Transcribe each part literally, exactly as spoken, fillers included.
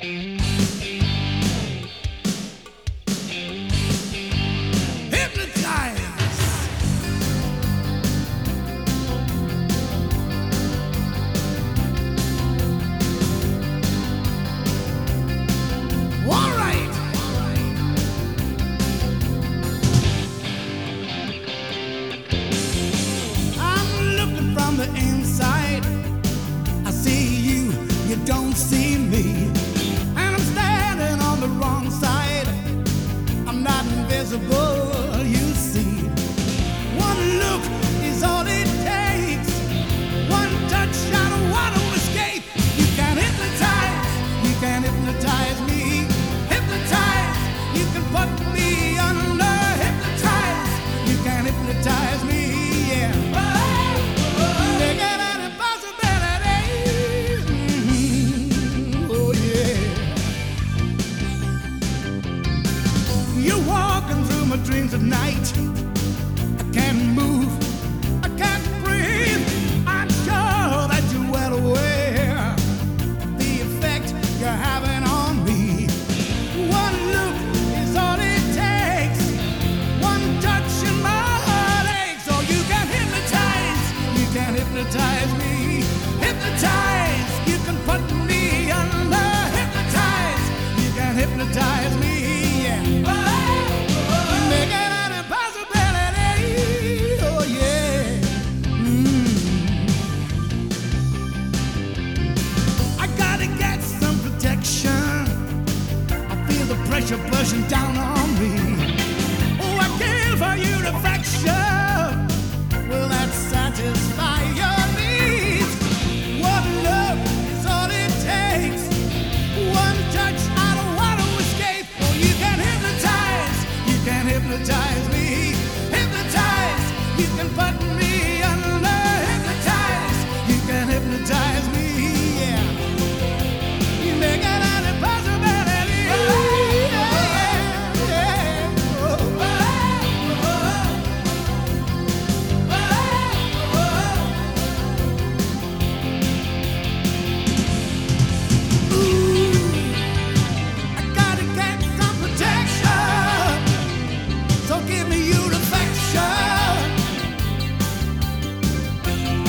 The inside, I see you, you don't see me, and I'm standing on the wrong side. I'm not invisible, you see. One look is all it takes. One touch, I don't want to escape. You can hypnotize, you can hypnotize me. Hypnotize, you can put me under. Hypnotize, you can hypnotize me, yeah. You're walking through my dreams at night. I can't move, I can't breathe. I'm sure that you're well aware of the effect you're having on me. One look is all it takes. One touch and my heart aches. So you can hypnotize, you can hypnotize me. Hypnotize, you can put me under. Hypnotize, you can hypnotize me, yeah. Pressure pushing down on me. Oh, I care for your affection. Will that satisfy your needs? One love is all it takes. One touch, I don't want to escape. Oh, you can hypnotize, you can hypnotize me. Hypnotize, you can put me under. Hypnotize, you can hypnotize me, yeah. You make it an impossibility. Oh.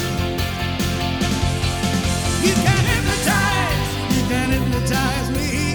You can hypnotize, you can hypnotize me.